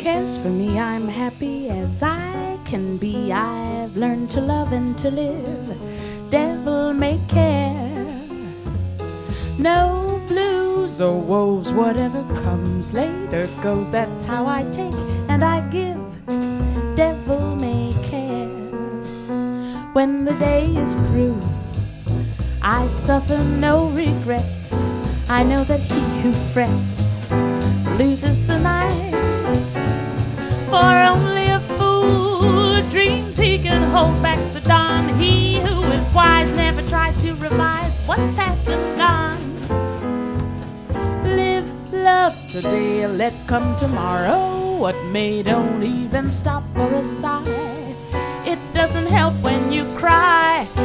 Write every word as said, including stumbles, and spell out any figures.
cares for me, I'm happy as I can be. I've learned to love and to live. Devil may care. No blues or woes, whatever comes later goes. That's how I take and I give. Devil may care. When the day is through, I suffer no regrets. I know that he who frets loses the night. For only a fool dreams he can hold back the dawn. He who is wise never tries to revise what's past and gone. Live, love today, let come tomorrow. What may, don't even stop for a sigh. It doesn't help when you cry.